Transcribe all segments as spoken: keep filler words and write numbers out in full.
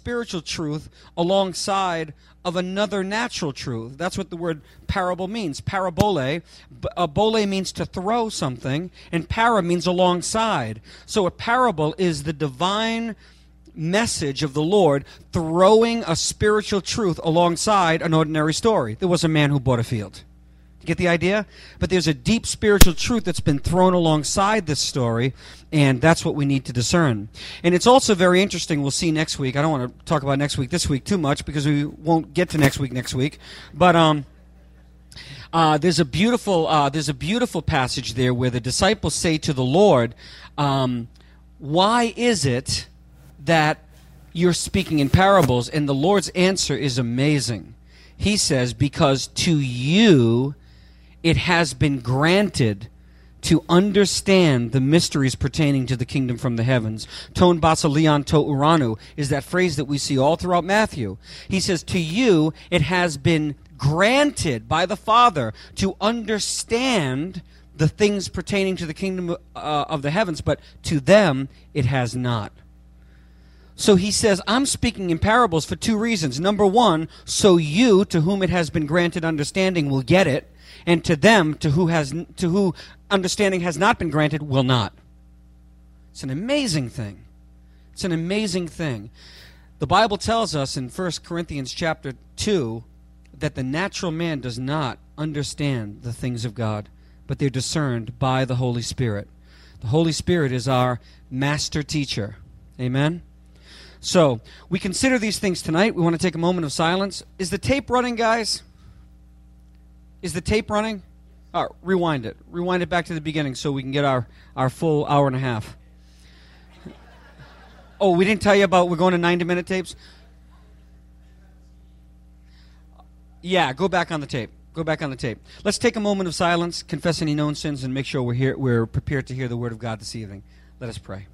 spiritual truth alongside of another natural truth. That's what the word parable means. Parabole. Uh, bole means to throw something, and para means alongside. So a parable is the divine message of the Lord throwing a spiritual truth alongside an ordinary story. There was a man who bought a field. Get the idea? But there's a deep spiritual truth that's been thrown alongside this story, and that's what we need to discern. And it's also very interesting. We'll see next week. I don't want to talk about next week this week too much because we won't get to next week next week. But um, uh, there's a beautiful uh, there's a beautiful passage there where the disciples say to the Lord, um, "Why is it that you're speaking in parables?" And the Lord's answer is amazing. He says, "Because to you it has been granted to understand the mysteries pertaining to the kingdom from the heavens." Ton basilion to uranu is that phrase that we see all throughout Matthew. He says, to you it has been granted by the Father to understand the things pertaining to the kingdom uh, of the heavens, but to them it has not. So he says, I'm speaking in parables for two reasons. Number one, so you, to whom it has been granted understanding, will get it, and to them, to who has to who understanding has not been granted, will not. It's an amazing thing. It's an amazing thing. The Bible tells us in First Corinthians chapter two that the natural man does not understand the things of God, but they're discerned by the Holy Spirit. The Holy Spirit is our master teacher. Amen? So, we consider these things tonight. We want to take a moment of silence. Is the tape running, guys? Is the tape running? All right, rewind it. Rewind it back to the beginning so we can get our, our full hour and a half. Oh, we didn't tell you about we're going to ninety-minute tapes? Yeah, go back on the tape. Go back on the tape. Let's take a moment of silence, confess any known sins, and make sure we're here. We're prepared to hear the Word of God this evening. Let us pray.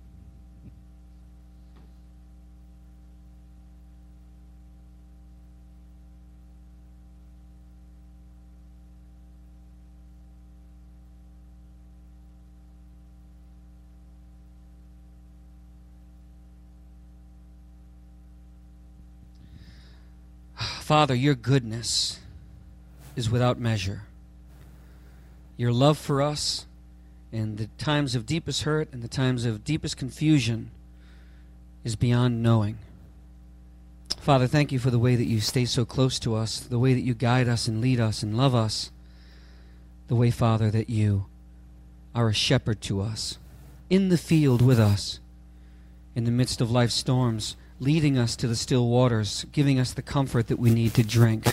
Father, your goodness is without measure. Your love for us in the times of deepest hurt and the times of deepest confusion is beyond knowing. Father, thank you for the way that you stay so close to us, the way that you guide us and lead us and love us, the way, Father, that you are a shepherd to us, in the field with us, in the midst of life's storms, leading us to the still waters, giving us the comfort that we need to drink.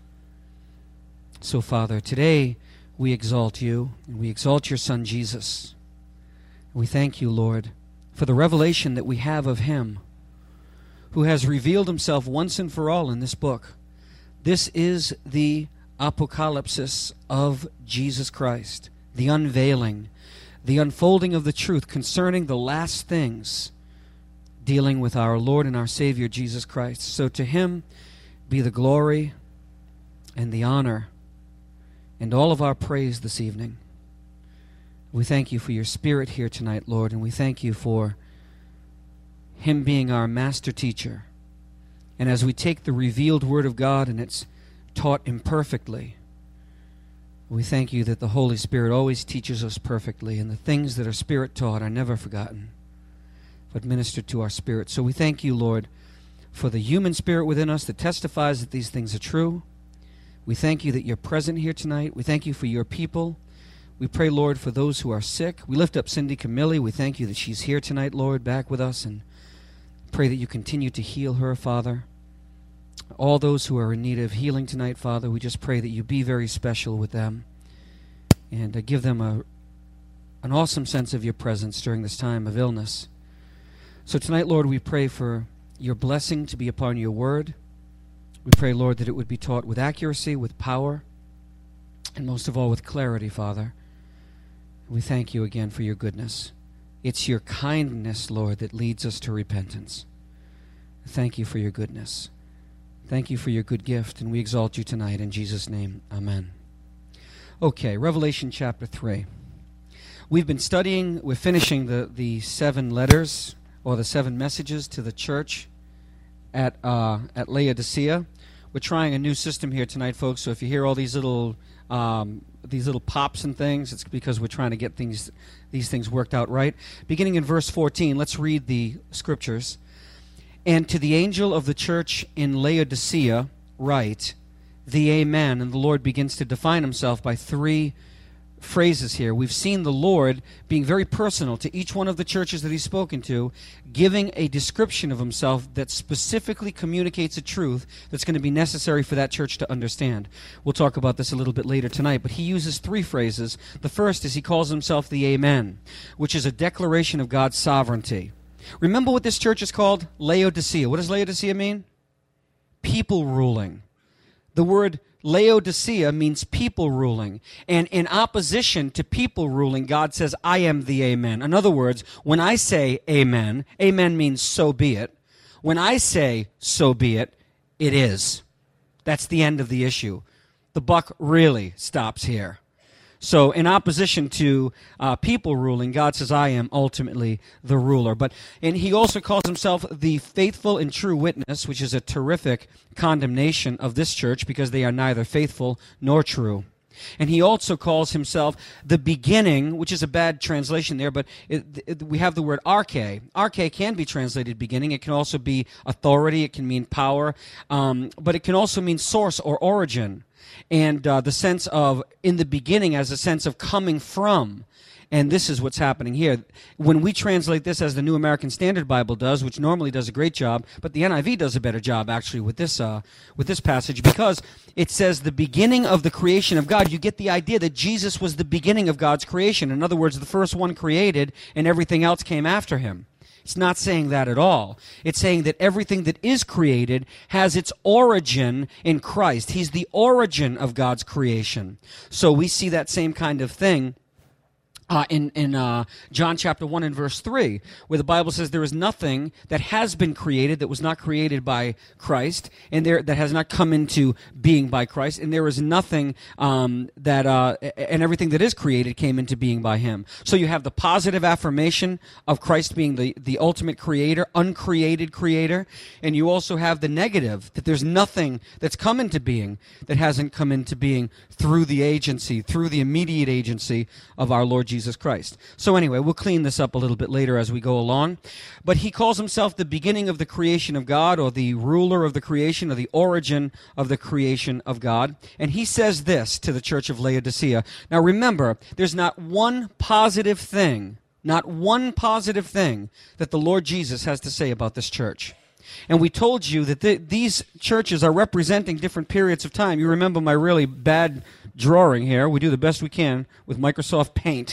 So, Father, today we exalt you, and we exalt your Son, Jesus. We thank you, Lord, for the revelation that we have of him, who has revealed himself once and for all in this book. This is the apocalypsis of Jesus Christ, the unveiling, the unfolding of the truth concerning the last things dealing with our Lord and our Savior, Jesus Christ. So to him be the glory and the honor and all of our praise this evening. We thank you for your Spirit here tonight, Lord, and we thank you for him being our master teacher. And as we take the revealed Word of God and it's taught imperfectly, we thank you that the Holy Spirit always teaches us perfectly, and the things that are Spirit taught are never forgotten, but ministered to our spirit. So we thank you, Lord, for the human spirit within us that testifies that these things are true. We thank you that you're present here tonight. We thank you for your people. We pray, Lord, for those who are sick. We lift up Cindy Camilli. We thank you that she's here tonight, Lord, back with us, and pray that you continue to heal her, Father. All those who are in need of healing tonight, Father, we just pray that you be very special with them and uh, give them a, an awesome sense of your presence during this time of illness. So tonight, Lord, we pray for your blessing to be upon your word. We pray, Lord, that it would be taught with accuracy, with power, and most of all with clarity, Father. We thank you again for your goodness. It's your kindness, Lord, that leads us to repentance. Thank you for your goodness. Thank you for your good gift, and we exalt you tonight in Jesus' name. Amen. Okay, Revelation chapter three. We've been studying, we're finishing the, the seven letters, or the seven messages to the church at uh, at Laodicea. We're trying a new system here tonight, folks. So if you hear all these little um, these little pops and things, it's because we're trying to get things these things worked out right. Beginning in verse fourteen, let's read the scriptures. And to the angel of the church in Laodicea write, the Amen. And the Lord begins to define himself by three phrases here. We've seen the Lord being very personal to each one of the churches that he's spoken to, giving a description of himself that specifically communicates a truth that's going to be necessary for that church to understand. We'll talk about this a little bit later tonight, but he uses three phrases. The first is he calls himself the Amen, which is a declaration of God's sovereignty. Remember what this church is called? Laodicea. What does Laodicea mean? People ruling. The word Laodicea means people ruling. And in opposition to people ruling, God says, I am the Amen. In other words, when I say Amen, Amen means so be it. When I say so be it, it is. That's the end of the issue. The buck really stops here. So in opposition to uh, people ruling, God says, I am ultimately the ruler. But and he also calls himself the faithful and true witness, which is a terrific condemnation of this church because they are neither faithful nor true. And he also calls himself the beginning, which is a bad translation there, but it, it, we have the word arche. Arche can be translated beginning. It can also be authority. It can mean power. Um, but it can also mean source or origin. And uh, the sense of in the beginning as a sense of coming from. And this is what's happening here. When we translate this as the New American Standard Bible does, which normally does a great job, but the N I V does a better job actually with this uh, with this passage because it says the beginning of the creation of God. You get the idea that Jesus was the beginning of God's creation. In other words, the first one created and everything else came after him. It's not saying that at all. It's saying that everything that is created has its origin in Christ. He's the origin of God's creation. So we see that same kind of thing Uh, in in uh, John chapter one and verse three, where the Bible says there is nothing that has been created that was not created by Christ, and there that has not come into being by Christ, and there is nothing um, that uh, and everything that is created came into being by him. So you have the positive affirmation of Christ being the, the ultimate creator, uncreated creator, and you also have the negative, that there's nothing that's come into being that hasn't come into being through the agency, through the immediate agency of our Lord Jesus Jesus Christ. So anyway, we'll clean this up a little bit later as we go along. But he calls himself the beginning of the creation of God, or the ruler of the creation, or the origin of the creation of God. And he says this to the church of Laodicea. Now remember, there's not one positive thing, not one positive thing that the Lord Jesus has to say about this church. And we told you that th- these churches are representing different periods of time. You remember my really bad drawing here. We do the best we can with Microsoft Paint.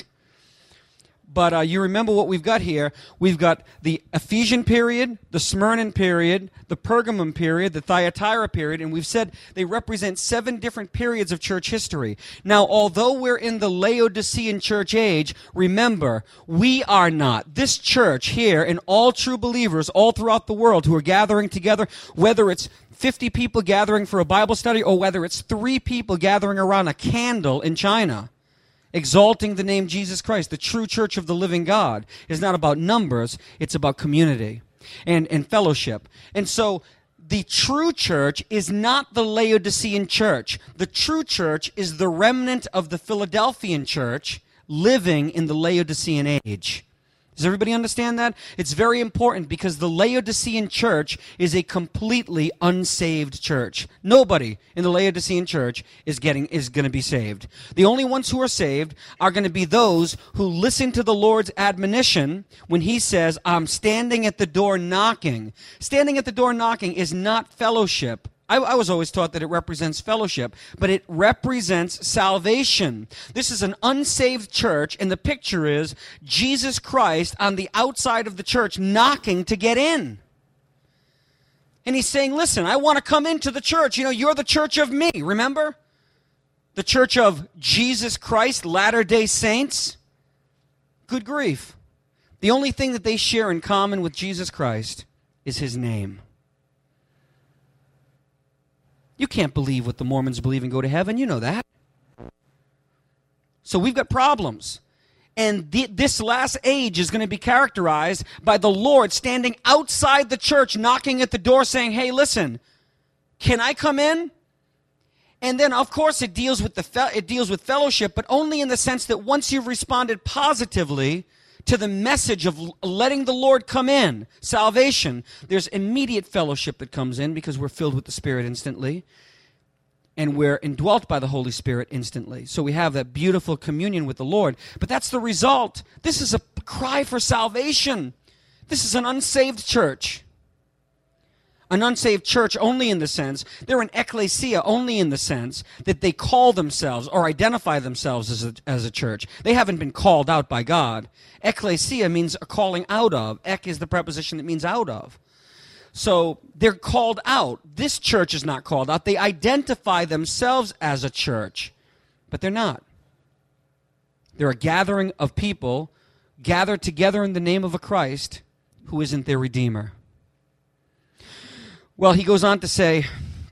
But uh, you remember what we've got here. We've got the Ephesian period, the Smyrna period, the Pergamum period, the Thyatira period, and we've said they represent seven different periods of church history. Now, although we're in the Laodicean church age, remember, we are not. This church here, and all true believers all throughout the world who are gathering together, whether it's fifty people gathering for a Bible study or whether it's three people gathering around a candle in China, exalting the name Jesus Christ, the true church of the living God, is not about numbers, it's about community and, and fellowship. And so the true church is not the Laodicean church. The true church is the remnant of the Philadelphian church living in the Laodicean age. Does everybody understand that? It's very important because the Laodicean church is a completely unsaved church. Nobody in the Laodicean church is getting is going to be saved. The only ones who are saved are going to be those who listen to the Lord's admonition when he says, I'm standing at the door knocking. Standing at the door knocking is not fellowship. I, I was always taught that it represents fellowship, but it represents salvation. This is an unsaved church, and the picture is Jesus Christ on the outside of the church knocking to get in. And he's saying, listen, I want to come into the church. You know, you're the church of me, remember? The church of Jesus Christ, Latter-day Saints. Good grief. The only thing that they share in common with Jesus Christ is his name. You can't believe what the Mormons believe and go to heaven. You know that. So we've got problems. And the, this last age is going to be characterized by the Lord standing outside the church, knocking at the door saying, hey, listen, can I come in? And then, of course, it deals with the fe- it deals with fellowship, but only in the sense that once you've responded positively to the message of letting the Lord come in, salvation, there's immediate fellowship that comes in because we're filled with the Spirit instantly, and we're indwelt by the Holy Spirit instantly. So we have that beautiful communion with the Lord. But that's the result. This is a cry for salvation. This is an unsaved church. An unsaved church only in the sense, they're an ecclesia only in the sense that they call themselves or identify themselves as a, as a church. They haven't been called out by God. Ecclesia means a calling out of. Ek is the preposition that means out of. So they're called out. This church is not called out. They identify themselves as a church, but they're not. They're a gathering of people gathered together in the name of a Christ who isn't their Redeemer. Well, he goes on to say,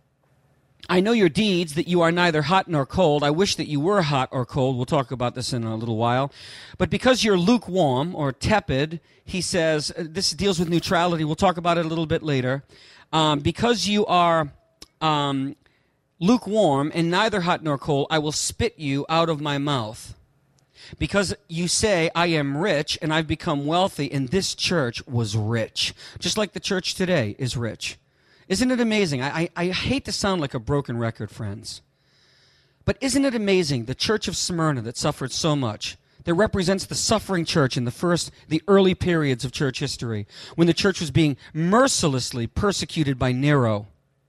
I know your deeds, that you are neither hot nor cold. I wish that you were hot or cold. We'll talk about this in a little while. But because you're lukewarm or tepid, he says, this deals with neutrality. We'll talk about it a little bit later. Um, because you are um, lukewarm and neither hot nor cold, I will spit you out of my mouth. Because you say, I am rich and I've become wealthy, and this church was rich. Just like the church today is rich. Isn't it amazing? I, I, I hate to sound like a broken record, friends. But isn't it amazing, the church of Smyrna that suffered so much, that represents the suffering church in the first, the early periods of church history, when the church was being mercilessly persecuted by Nero.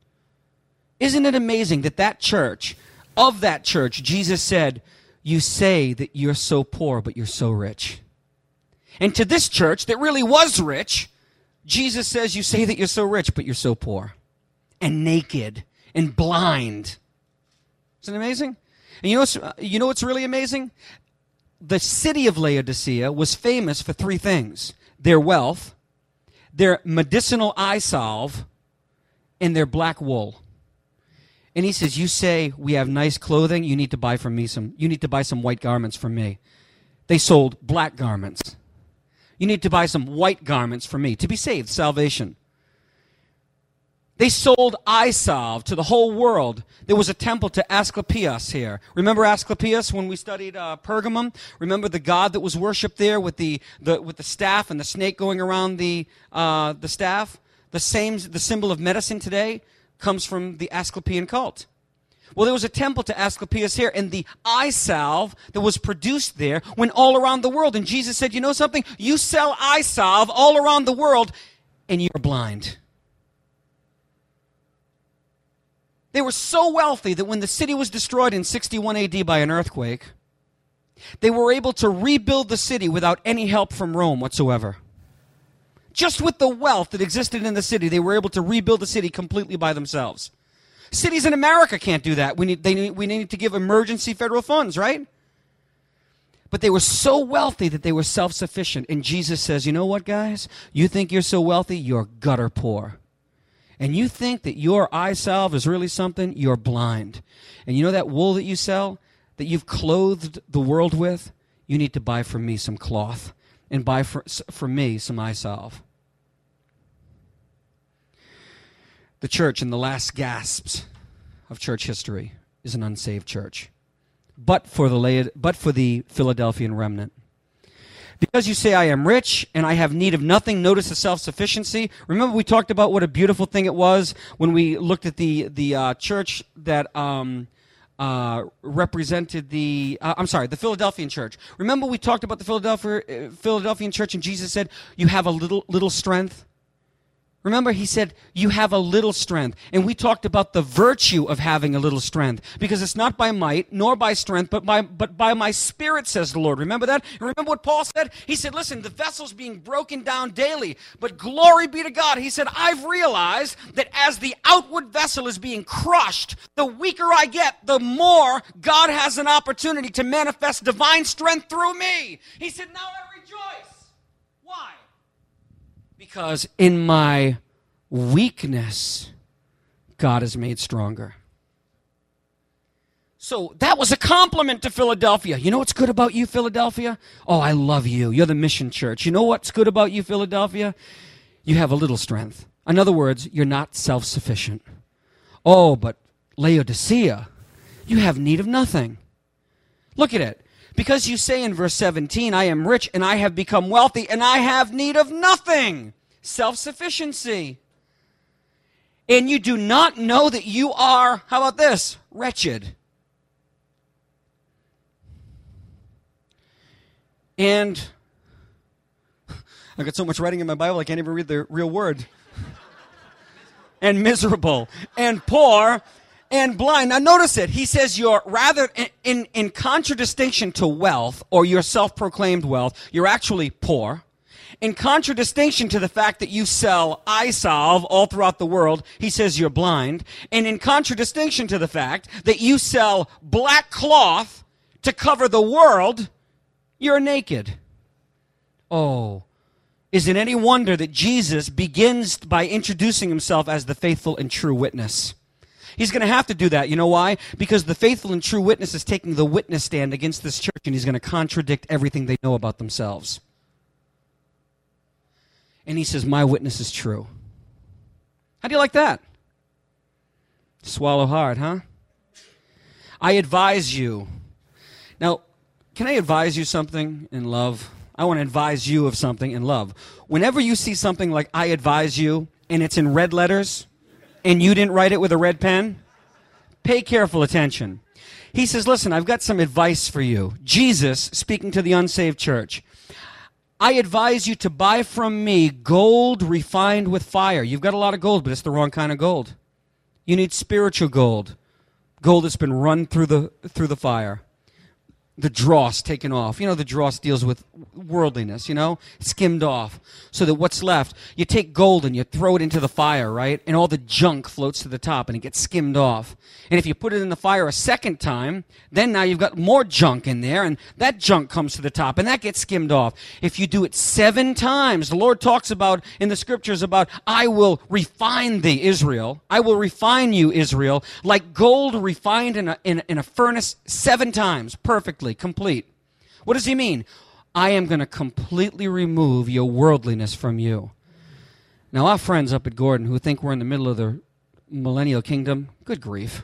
Isn't it amazing that that church, of that church, Jesus said, you say that you're so poor, but you're so rich. And to this church that really was rich, Jesus says, you say that you're so rich, but you're so poor and naked and blind. Isn't it amazing? And you know what's, you know what's really amazing? The city of Laodicea was famous for three things. Their wealth, their medicinal eye salve, and their black wool. And he says, you say we have nice clothing, you need to buy from me some, you need to buy some white garments from me. They sold black garments. You need to buy some white garments for me to be saved, salvation. They sold eye salve to the whole world. There was a temple to Asclepius here. Remember Asclepius when we studied uh, Pergamum? Remember the god that was worshipped there with the, the with the staff and the snake going around the uh, the staff? The same, the symbol of medicine today comes from the Asclepian cult. Well, there was a temple to Asclepius here, and the eye salve that was produced there went all around the world. And Jesus said, you know something? You sell eye salve all around the world, and you're blind. They were so wealthy that when the city was destroyed in sixty-one A D by an earthquake, they were able to rebuild the city without any help from Rome whatsoever. Just with the wealth that existed in the city, they were able to rebuild the city completely by themselves. Cities in America can't do that. We need, they need, we need to give emergency federal funds, right? But they were so wealthy that they were self-sufficient. And Jesus says, you know what, guys? You think you're so wealthy, you're gutter poor. And you think that your eye salve is really something, you're blind. And you know that wool that you sell, that you've clothed the world with? You need to buy from me some cloth and buy for, for me some eye salve. The church in the last gasps of church history is an unsaved church, but for the Laod- but for the Philadelphian remnant. Because you say, I am rich and I have need of nothing, notice the self-sufficiency. Remember we talked about what a beautiful thing it was when we looked at the, the uh, church that um, uh, represented the, uh, I'm sorry, the Philadelphian church. Remember we talked about the Philadelphia, uh, Philadelphian church, and Jesus said, you have a little little strength. Remember, he said, you have a little strength. And we talked about the virtue of having a little strength. Because it's not by might, nor by strength, but by, but by my spirit, says the Lord. Remember that? And remember what Paul said? He said, listen, the vessel's being broken down daily. But glory be to God. He said, I've realized that as the outward vessel is being crushed, the weaker I get, the more God has an opportunity to manifest divine strength through me. He said, now I rejoice. Why? Because in my weakness, God is made stronger. So that was a compliment to Philadelphia. You know what's good about you, Philadelphia? Oh, I love you. You're the mission church. You know what's good about you, Philadelphia? You have a little strength. In other words, you're not self-sufficient. Oh, but Laodicea, you have need of nothing. Look at it. Because you say in verse seventeen, I am rich and I have become wealthy and I have need of nothing. Self-sufficiency. And you do not know that you are, how about this, wretched. And I've got so much writing in my Bible I can't even read the real word. And miserable and poor and blind. Now notice it. He says you're rather in, in, in contradistinction to wealth or your self-proclaimed wealth, you're actually poor. In contradistinction to the fact that you sell eye salve all throughout the world, he says you're blind. And in contradistinction to the fact that you sell black cloth to cover the world, you're naked. Oh, is it any wonder that Jesus begins by introducing himself as the faithful and true witness? He's going to have to do that. You know why? Because the faithful and true witness is taking the witness stand against this church, and he's going to contradict everything they know about themselves. And he says, my witness is true. How do you like that? Swallow hard, huh? I advise you. Now, can I advise you something in love? I want to advise you of something in love. Whenever you see something like I advise you, and it's in red letters, and you didn't write it with a red pen, pay careful attention. He says, listen, I've got some advice for you. Jesus, speaking to the unsaved church, I advise you to buy from me gold refined with fire. You've got a lot of gold, but it's the wrong kind of gold. You need spiritual gold. Gold that's been run through the through the fire. The dross taken off. You know, the dross deals with worldliness, you know, skimmed off. So that what's left, you take gold and you throw it into the fire, right? And all the junk floats to the top and it gets skimmed off. And if you put it in the fire a second time, then now you've got more junk in there and that junk comes to the top and that gets skimmed off. If you do it seven times, the Lord talks about in the scriptures about, I will refine thee, Israel. I will refine you, Israel, like gold refined in a, in, in a furnace seven times, perfectly. Complete. What does he mean? I am going to completely remove your worldliness from you. Now, our friends up at Gordon who think we're in the middle of the millennial kingdom, good grief.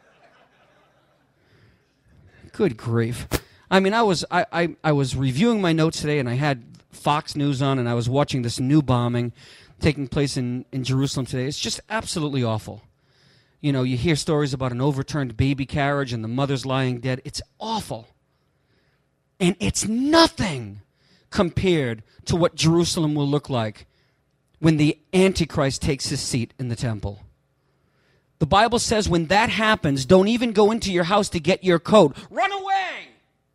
Good grief. I mean, I was I, I, I was reviewing my notes today, and I had Fox News on, and I was watching this new bombing taking place in, in Jerusalem today. It's just absolutely awful. You know, you hear stories about an overturned baby carriage and the mother's lying dead. It's awful. And it's nothing compared to what Jerusalem will look like when the Antichrist takes his seat in the temple. The Bible says when that happens, don't even go into your house to get your coat. Run away!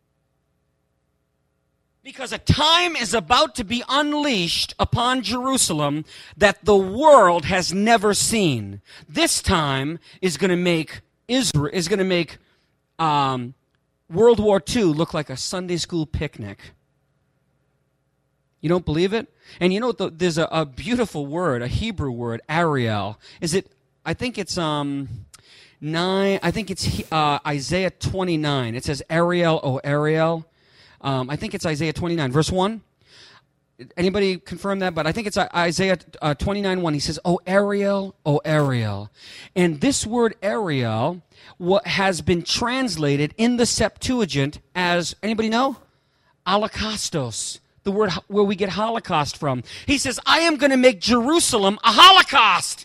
Because a time is about to be unleashed upon Jerusalem that the world has never seen. This time is going to make Israel, is going to make um, World War Two look like a Sunday school picnic. You don't believe it? And you know, the, there's a, a beautiful word, a Hebrew word, Ariel. Is it, I think it's um, nine, I think it's uh, Isaiah twenty-nine. It says Ariel, O Ariel. Um, I think it's Isaiah twenty-nine, verse one. Anybody confirm that? But I think it's Isaiah uh, twenty-nine, one. He says, O Ariel, O Ariel. And this word Ariel what has been translated in the Septuagint as, anybody know? Holocaustos, the word where we get Holocaust from. He says, I am going to make Jerusalem a Holocaust.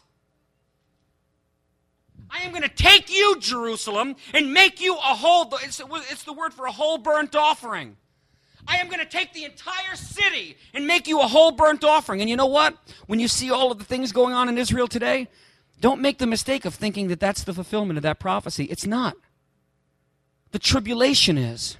I am going to take you, Jerusalem, and make you a whole, it's, it's the word for a whole burnt offering. I am going to take the entire city and make you a whole burnt offering. And you know what? When you see all of the things going on in Israel today, don't make the mistake of thinking that that's the fulfillment of that prophecy. It's not. The tribulation is.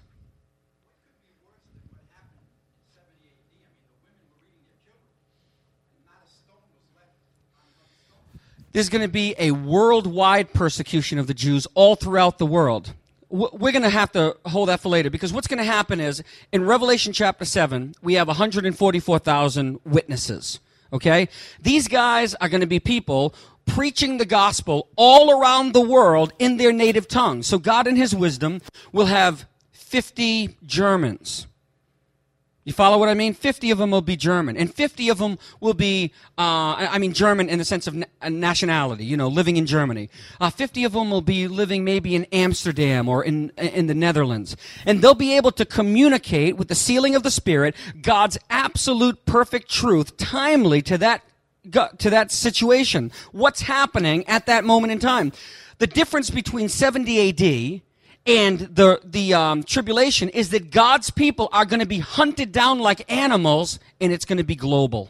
There's going to be a worldwide persecution of the Jews all throughout the world. We're going to have to hold that for later, because what's going to happen is, in Revelation chapter seven, we have one hundred forty-four thousand witnesses, okay? These guys are going to be people preaching the gospel all around the world in their native tongue. So God in his wisdom will have fifty Germans. You follow what I mean? fifty of them will be German. And fifty of them will be, uh, I mean German in the sense of na- nationality, you know, living in Germany. Uh, fifty of them will be living maybe in Amsterdam or in, in the Netherlands. And they'll be able to communicate with the sealing of the Spirit, God's absolute perfect truth, timely to that, to that situation. What's happening at that moment in time? The difference between seventy A D and the the um, tribulation is that God's people are going to be hunted down like animals, and it's going to be global.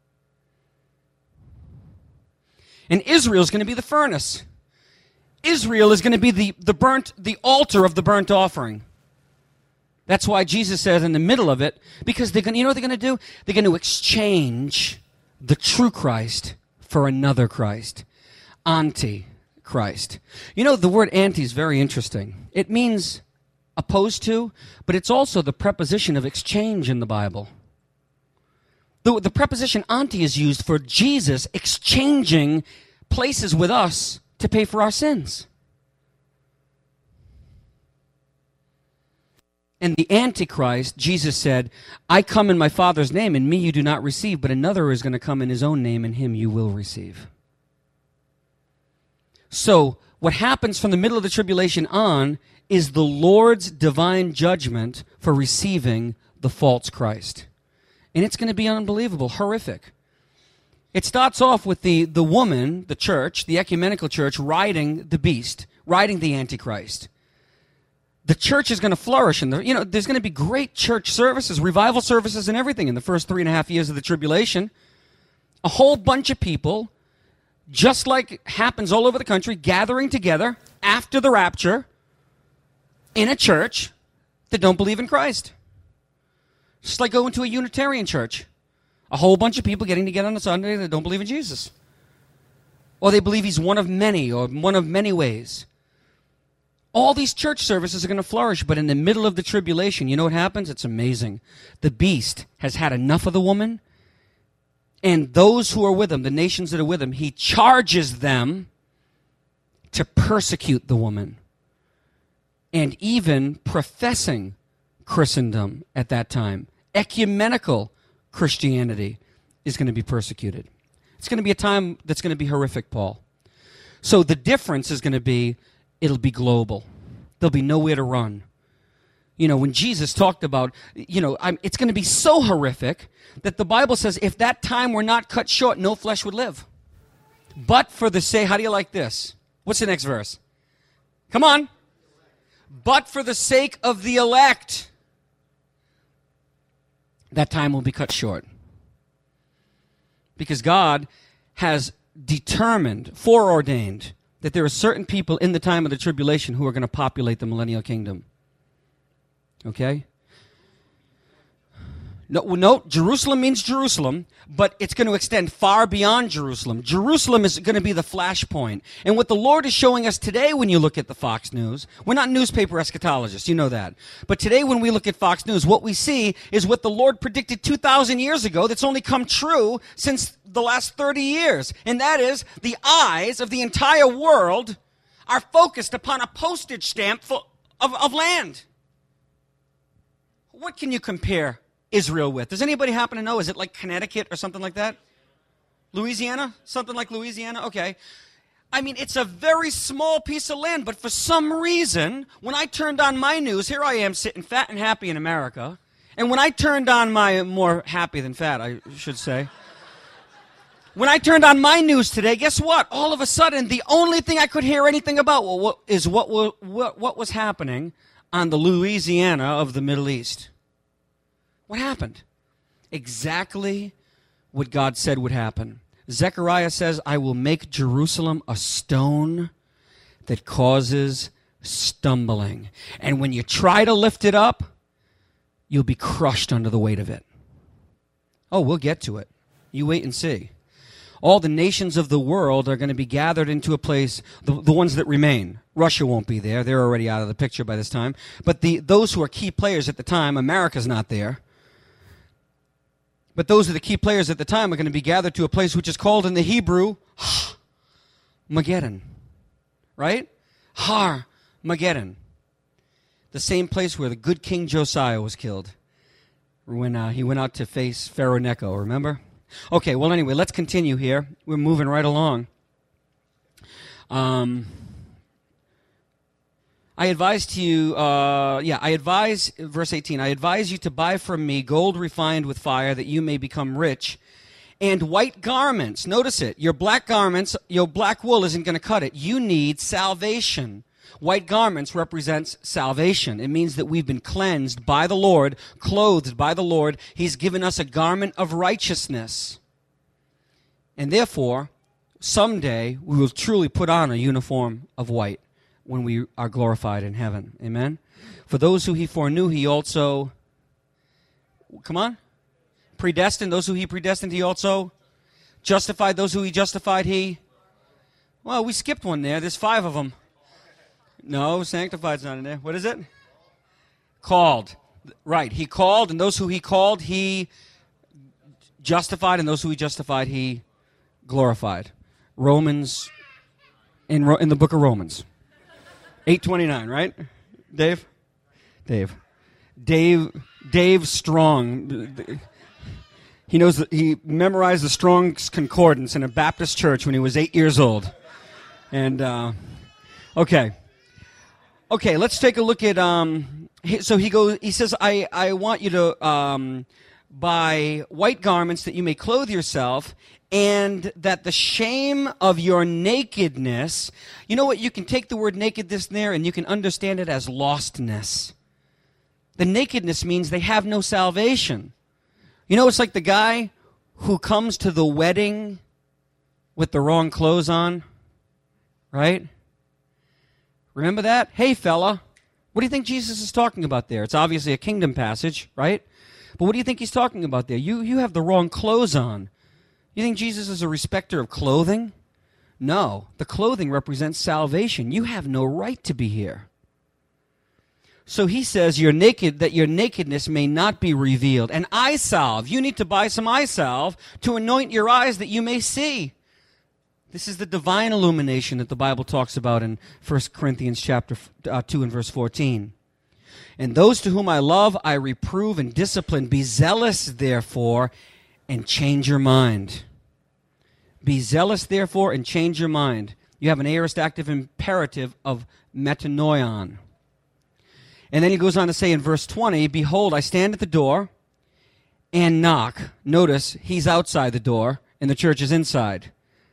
And Israel is going to be the furnace. Israel is going to be the, the burnt, the altar of the burnt offering. That's why Jesus says in the middle of it, because they're going, you know what they're going to do? They're going to exchange the true Christ for another Christ. Anti Christ. You know, the word anti is very interesting. It means opposed to, but it's also the preposition of exchange in the Bible. The, the preposition anti is used for Jesus exchanging places with us to pay for our sins. And the Antichrist, Jesus said, I come in my Father's name, and me you do not receive, but another is going to come in his own name, and him you will receive. So, what happens from the middle of the tribulation on is the Lord's divine judgment for receiving the false Christ. And it's going to be unbelievable, horrific. It starts off with the, the woman, the church, the ecumenical church, riding the beast, riding the Antichrist. The church is going to flourish, and the, you know, there's going to be great church services, revival services and everything in the first three and a half years of the tribulation. A whole bunch of people, just like happens all over the country, gathering together after the rapture in a church that don't believe in Christ. Just like going to a Unitarian church. A whole bunch of people getting together on a Sunday that don't believe in Jesus. Or they believe he's one of many, or one of many ways. All these church services are going to flourish, but in the middle of the tribulation, you know what happens? It's amazing. The beast has had enough of the woman, and those who are with him, the nations that are with him, he charges them to persecute the woman. And even professing Christendom at that time, ecumenical Christianity, is going to be persecuted. It's going to be a time that's going to be horrific, Paul. So the difference is going to be, it'll be global. There'll be nowhere to run. You know, when Jesus talked about, you know, I'm, it's going to be so horrific that the Bible says if that time were not cut short, no flesh would live. But for the sake, how do you like this? What's the next verse? Come on. But for the sake of the elect, that time will be cut short. Because God has determined, foreordained, that there are certain people in the time of the tribulation who are going to populate the millennial kingdom. Okay? No, no, Jerusalem means Jerusalem, but it's going to extend far beyond Jerusalem. Jerusalem is going to be the flashpoint. And what the Lord is showing us today when you look at the Fox News, we're not newspaper eschatologists, you know that. But today when we look at Fox News, what we see is what the Lord predicted two thousand years ago that's only come true since the last thirty years. And that is the eyes of the entire world are focused upon a postage stamp full of, of land. What can you compare Israel with? Does anybody happen to know? Is it like Connecticut or something like that? Louisiana? Something like Louisiana? Okay. I mean, it's a very small piece of land, but for some reason, when I turned on my news, here I am sitting fat and happy in America, and when I turned on my, more happy than fat, I should say, when I turned on my news today, guess what? All of a sudden, the only thing I could hear anything about well, what, is what, what, what was happening on the Louisiana of the Middle East. What happened? Exactly what God said would happen. Zechariah says, I will make Jerusalem a stone that causes stumbling. And when you try to lift it up, you'll be crushed under the weight of it. Oh, we'll get to it. You wait and see. All the nations of the world are going to be gathered into a place, the, the ones that remain. Russia won't be there. They're already out of the picture by this time. But the those who are key players at the time, America's not there. But those are the key players at the time are going to be gathered to a place which is called in the Hebrew Mageddon. Right? Har Mageddon. The same place where the good King Josiah was killed when uh, he went out to face Pharaoh Necho, remember? Okay, well, anyway, let's continue here. We're moving right along. Um, I advise to you, uh, yeah, I advise, verse eighteen, I advise you to buy from me gold refined with fire that you may become rich, and white garments. Notice it. Your black garments, your black wool isn't going to cut it. You need salvation. White garments represents salvation. It means that we've been cleansed by the Lord, clothed by the Lord. He's given us a garment of righteousness. And therefore, someday we will truly put on a uniform of white when we are glorified in heaven. Amen? For those who he foreknew, he also, come on, predestined. Those who he predestined, he also justified. Those who he justified, he, well, we skipped one there. There's five of them. No, sanctified's not in there. What is it? Called. Right. He called, and those who he called, he justified, and those who he justified, he glorified. Romans, in, Ro- in the book of Romans. eight twenty-nine, right? Dave? Dave. Dave, Dave Strong. He knows that he memorized the Strong's Concordance in a Baptist church when he was eight years old. And, uh, okay. Okay, let's take a look at, um, he, so he goes, he says, I, I want you to um, buy white garments that you may clothe yourself, and that the shame of your nakedness, you know what, you can take the word nakedness there and you can understand it as lostness. The nakedness means they have no salvation. You know, it's like the guy who comes to the wedding with the wrong clothes on, right? Remember that? Hey, fella, what do you think Jesus is talking about there? It's obviously a kingdom passage, right? But what do you think he's talking about there? You, you have the wrong clothes on. You think Jesus is a respecter of clothing? No, the clothing represents salvation. You have no right to be here. So he says you're naked, that your nakedness may not be revealed. And eye salve, you need to buy some eye salve to anoint your eyes that you may see. This is the divine illumination that the Bible talks about in First Corinthians chapter uh, two and verse fourteen. And those to whom I love, I reprove and discipline. Be zealous, therefore, and change your mind. Be zealous, therefore, and change your mind. You have an aorist active imperative of metanoion. And then he goes on to say in verse twenty, behold, I stand at the door and knock. Notice, he's outside the door and the church is inside.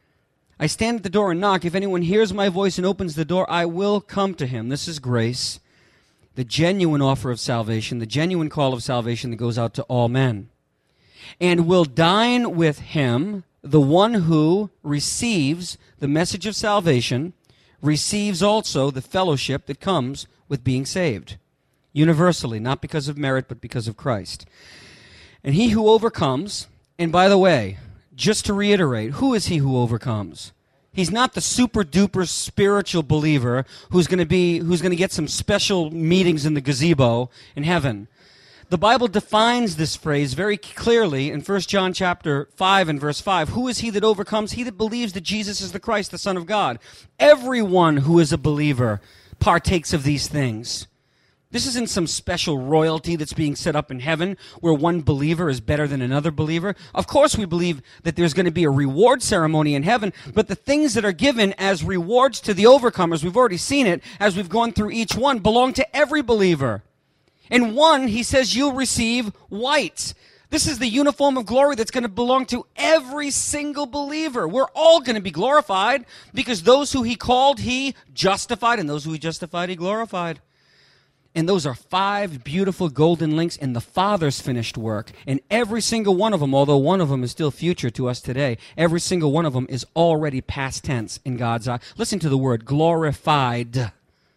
I stand at the door and knock. If anyone hears my voice and opens the door, I will come to him. This is grace, the genuine offer of salvation, the genuine call of salvation that goes out to all men. And will dine with him. The one who receives the message of salvation receives also the fellowship that comes with being saved. Universally, not because of merit, but because of Christ. And he who overcomes, and by the way, just to reiterate, who is he who overcomes? He's not the super duper spiritual believer who's going to be who's going to get some special meetings in the gazebo in heaven. The Bible defines this phrase very clearly in First John chapter five and verse five. Who is he that overcomes? He that believes that Jesus is the Christ, the Son of God. Everyone who is a believer partakes of these things. This isn't some special royalty that's being set up in heaven where one believer is better than another believer. Of course we believe that there's going to be a reward ceremony in heaven, but the things that are given as rewards to the overcomers, we've already seen it as we've gone through each one, belong to every believer. In one, he says you'll receive white. This is the uniform of glory that's going to belong to every single believer. We're all going to be glorified because those who he called, he justified, and those who he justified, he glorified. And those are five beautiful golden links in the Father's finished work. And every single one of them, although one of them is still future to us today, every single one of them is already past tense in God's eye. Listen to the word, glorified.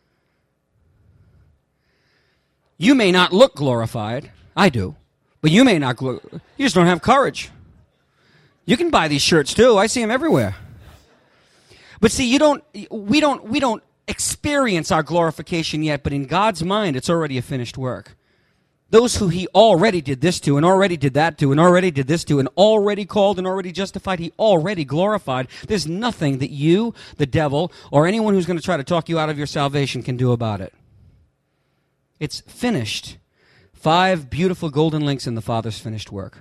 You may not look glorified. I do. But you may not, gl- you just don't have courage. You can buy these shirts too. I see them everywhere. But see, you don't, we don't, we don't, experience our glorification yet, but in God's mind, it's already a finished work. Those who he already did this to, and already did that to, and already did this to, and already called and already justified, he already glorified. There's nothing that you, the devil, or anyone who's going to try to talk you out of your salvation can do about it. It's finished. Five beautiful golden links in the Father's finished work.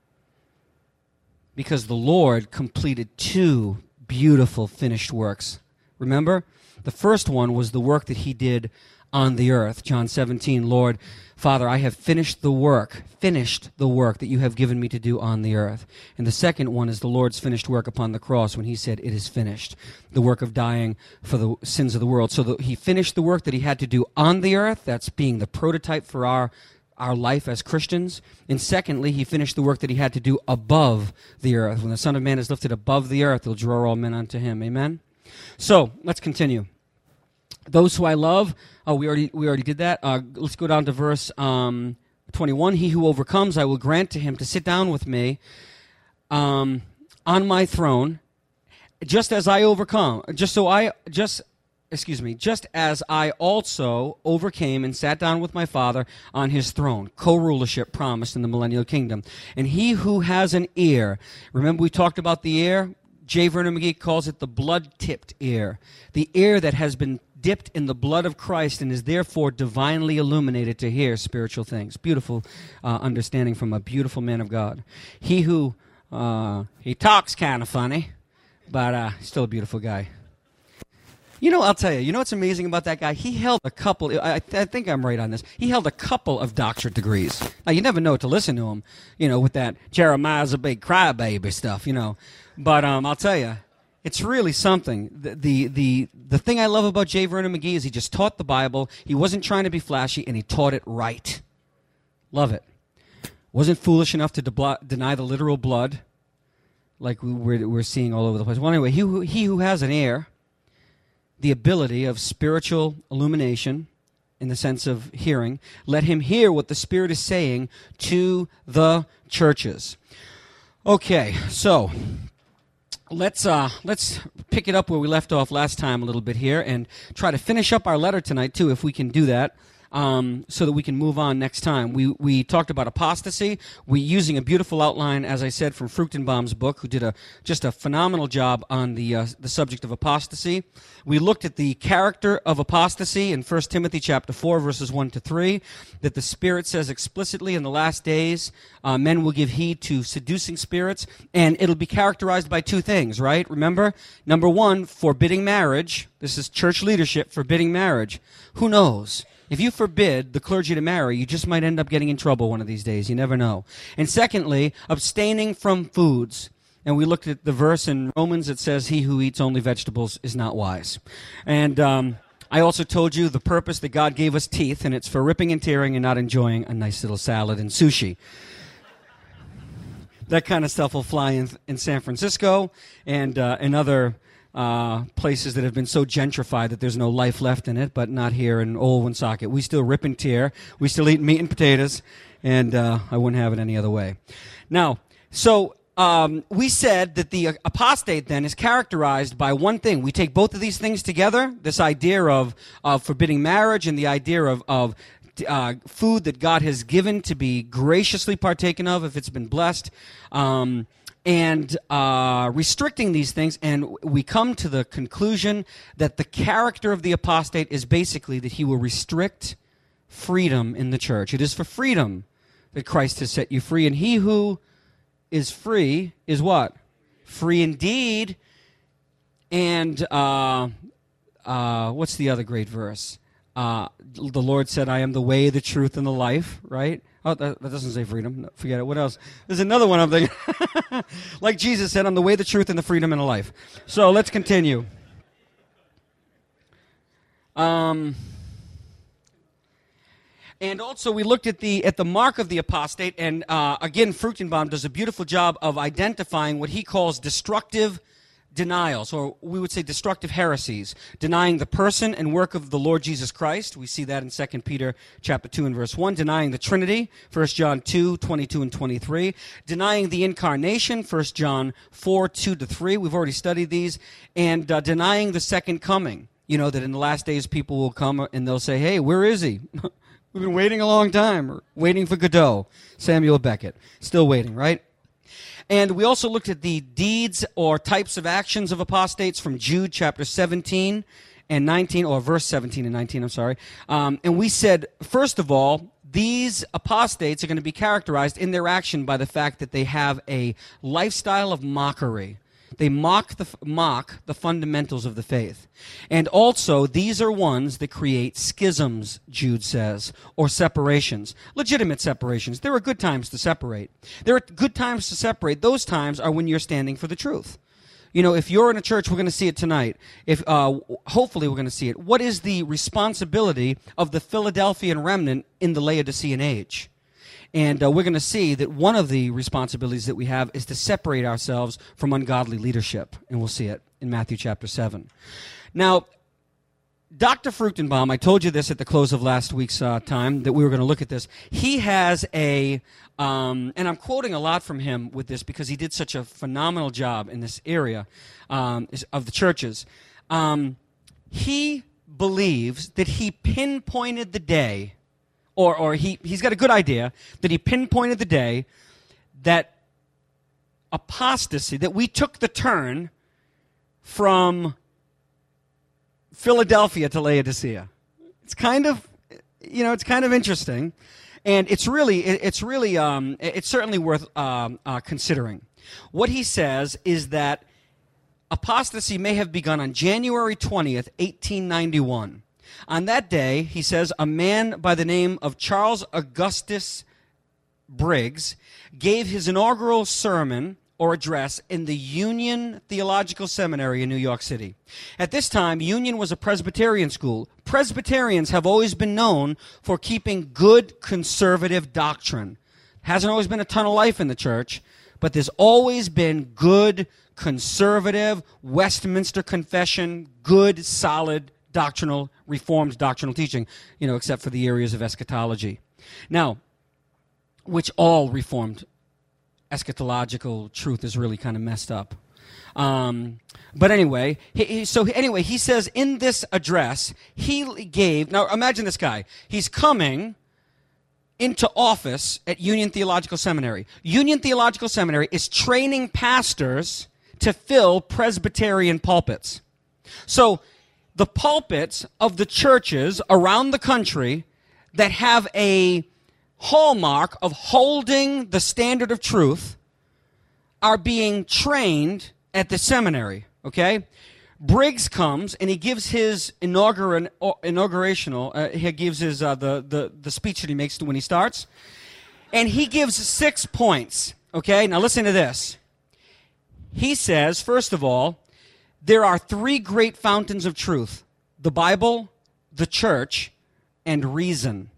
Because the Lord completed two beautiful finished works. Remember? The first one was the work that he did on the earth. John seventeen, Lord, Father, I have finished the work, finished the work that you have given me to do on the earth. And the second one is the Lord's finished work upon the cross when he said, it is finished. The work of dying for the sins of the world. So the, he finished the work that he had to do on the earth. That's being the prototype for our our life as Christians. And secondly, he finished the work that he had to do above the earth. When the Son of Man is lifted above the earth, he'll draw all men unto him. Amen? So, let's continue. Those who I love, oh, we already we already did that. Uh, let's go down to verse um, twenty-one. He who overcomes, I will grant to him to sit down with me um, on my throne, just as I overcome, just so I, just excuse me, just as I also overcame and sat down with my Father on his throne, co-rulership promised in the millennial kingdom. And he who has an ear, remember we talked about the ear? J. Vernon McGee calls it the blood-tipped ear, the ear that has been dipped in the blood of Christ and is therefore divinely illuminated to hear spiritual things. Beautiful uh, understanding from a beautiful man of God. He who, uh, he talks kind of funny, but uh, still a beautiful guy. You know, I'll tell you, you know what's amazing about that guy? He held a couple, I, I think I'm right on this, he held a couple of doctorate degrees. Now, you never know to listen to him, you know, with that Jeremiah's a big crybaby stuff, you know. But um, I'll tell you, it's really something. The, the, the, the thing I love about J. Vernon McGee is he just taught the Bible, he wasn't trying to be flashy, and he taught it right. Love it. Wasn't foolish enough to de- deny the literal blood, like we, we're, we're seeing all over the place. Well, anyway, he who, he who has an ear, the ability of spiritual illumination in the sense of hearing, let him hear what the Spirit is saying to the churches. Okay, so let's uh, let's pick it up where we left off last time a little bit here and try to finish up our letter tonight too, if we can do that. Um, so that we can move on next time. We we talked about apostasy. We using a beautiful outline, as I said, from Fruchtenbaum's book, who did a just a phenomenal job on the uh, the subject of apostasy. We looked at the character of apostasy in First Timothy chapter four, verses one to three, that the Spirit says explicitly in the last days, uh, men will give heed to seducing spirits, and it'll be characterized by two things, right? Remember? Number one, forbidding marriage. This is church leadership forbidding marriage. Who knows? If you forbid the clergy to marry, you just might end up getting in trouble one of these days. You never know. And secondly, abstaining from foods. And we looked at the verse in Romans that says, he who eats only vegetables is not wise. And um, I also told you the purpose that God gave us teeth, and it's for ripping and tearing and not enjoying a nice little salad and sushi. That kind of stuff will fly in, in San Francisco and uh, in other Uh, places that have been so gentrified that there's no life left in it, but not here in old Woonsocket. We still rip and tear. We still eat meat and potatoes, and uh, I wouldn't have it any other way. Now, so um, we said that the apostate then is characterized by one thing. We take both of these things together, this idea of, of forbidding marriage and the idea of, of uh, food that God has given to be graciously partaken of if it's been blessed, um, and uh, restricting these things, and we come to the conclusion that the character of the apostate is basically that he will restrict freedom in the church. It is for freedom that Christ has set you free, and he who is free is what? Free indeed. And uh, uh, what's the other great verse? Uh, the Lord said, I am the way, the truth, and the life, right? Oh, that, that doesn't say freedom. No, forget it. What else? There's another one I'm thinking. Like Jesus said, I'm the way, the truth, and the freedom, and the life. So let's continue. Um, and also we looked at the at the mark of the apostate, and uh, again, Fruchtenbaum does a beautiful job of identifying what he calls destructive denials, or we would say destructive heresies, denying the person and work of the Lord Jesus Christ. We see that in Second Peter chapter two and verse one, denying the Trinity, First John two, twenty-two and twenty-three, denying the incarnation, First John four, two to three. We've already studied these, and uh, denying the second coming. You know, that in the last days people will come and they'll say, hey, where is he? We've been waiting a long time. We're waiting for Godot. Samuel Beckett. Still waiting, right? And we also looked at the deeds or types of actions of apostates from Jude chapter seventeen and nineteen, or verse seventeen and nineteen, I'm sorry. Um, and we said, first of all, these apostates are going to be characterized in their action by the fact that they have a lifestyle of mockery. They mock the, mock the fundamentals of the faith. And also, these are ones that create schisms, Jude says, or separations. Legitimate separations. There are good times to separate. There are good times to separate. Those times are when you're standing for the truth. You know, if you're in a church, we're going to see it tonight. If uh, hopefully we're going to see it. What is the responsibility of the Philadelphian remnant in the Laodicean age? And uh, we're going to see that one of the responsibilities that we have is to separate ourselves from ungodly leadership. And we'll see it in Matthew chapter seven. Now, Doctor Fruchtenbaum, I told you this at the close of last week's uh, time, that we were going to look at this. He has a, um, and I'm quoting a lot from him with this because he did such a phenomenal job in this area um, of the churches. Um, he believes that he pinpointed the day, or, or he, he's got a good idea, that he pinpointed the day that apostasy, that we took the turn from Philadelphia to Laodicea. It's kind of, you know, it's kind of interesting, and it's really, it's really, um, it's certainly worth um, uh, considering. What he says is that apostasy may have begun on January twentieth, eighteen ninety-one. On that day, he says, a man by the name of Charles Augustus Briggs gave his inaugural sermon or address in the Union Theological Seminary in New York City. At this time, Union was a Presbyterian school. Presbyterians have always been known for keeping good conservative doctrine. Hasn't always been a ton of life in the church, but there's always been good conservative Westminster Confession, good solid doctrinal, reformed doctrinal teaching, you know, except for the areas of eschatology. Now, which all reformed eschatological truth is really kind of messed up. Um, but anyway, he, he, so anyway, he says in this address, he gave, now imagine this guy, he's coming into office at Union Theological Seminary. Union Theological Seminary is training pastors to fill Presbyterian pulpits. So the pulpits of the churches around the country that have a hallmark of holding the standard of truth are being trained at the seminary, okay? Briggs comes and he gives his inaugural, inaugurational, uh, he gives his, uh, the, the, the speech that he makes when he starts, and he gives six points, okay? Now listen to this. He says, first of all, there are three great fountains of truth: the Bible, the church, and reason.